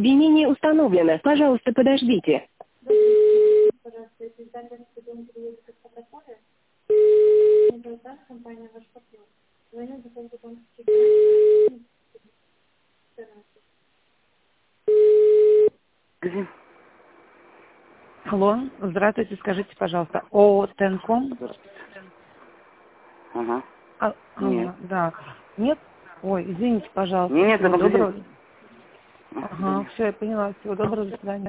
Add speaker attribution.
Speaker 1: Соединение установлено. Пожалуйста, подождите.
Speaker 2: Пожалуйста, если издательство «Дом переводит по протоколе, это та компания «Ваш партнер». Звоню по поводу банковских гарантий.
Speaker 3: Алло, здравствуйте, скажите, пожалуйста, ООО «Тенком»?
Speaker 4: Ага. Нет.
Speaker 3: Да. Нет? Ой, извините, пожалуйста.
Speaker 4: Нет,
Speaker 3: Всего
Speaker 4: это
Speaker 3: доброго.
Speaker 4: подожди.
Speaker 3: Ага, все, я поняла. Всего доброго, до свидания.